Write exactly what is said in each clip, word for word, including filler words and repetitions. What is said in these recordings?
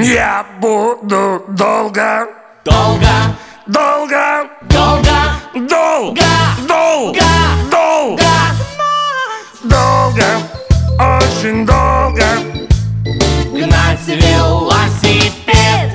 Я буду долго, долго, долго, долго, долго, долго, долго, долго долго, очень долго гнать велосипед.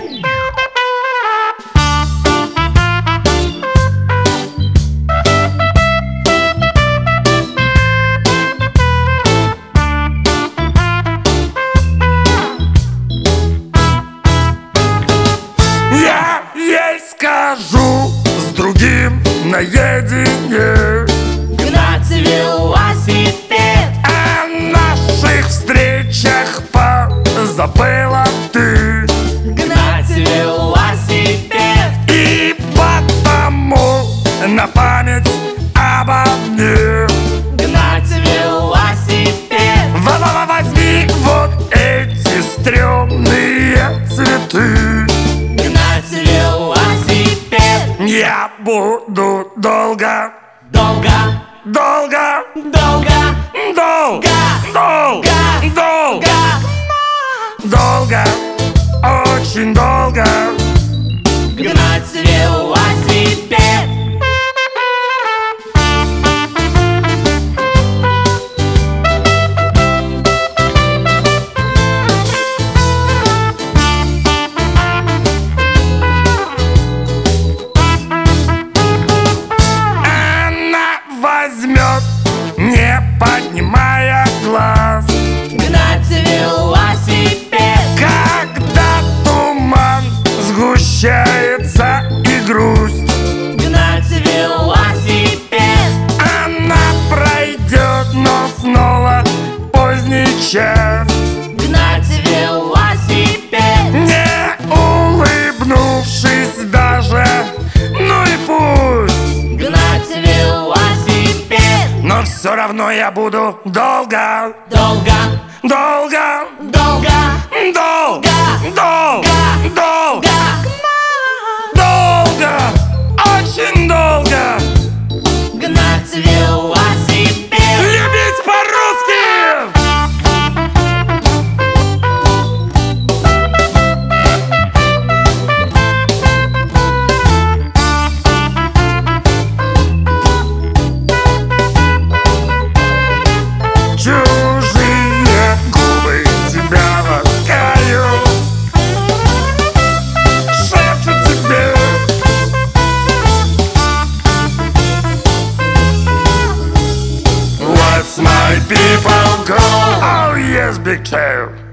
Я ей скажу с другим наедине Гнать велосипед. о наших встречах позабыла ты. Гнать велосипед. И потому на память обо мне Гнать велосипед. в- возьми вот эти стрёмные цветы. Гнать велосипед. Я буду долго, Долго, долго, долго, долго, долго, долго, долго долго, очень долго гнать велосипед. она возьмет, не поднимая глаз, Гнать велосипед. когда туман сгущается и грусть. Гнать велосипед. Она пройдет, но снова поздний час, Гнать велосипед. не улыбнувшись даже, ну и пусть. Гнать велосипед. Но все равно я буду долго, Долго, долго, долго, долго, долго, долго, долго долго, очень долго гнать велосипед. любить по-русски. Чужие губы тебя ласкают, шепчут тебе. Let's my people go. Oh yes, big tail.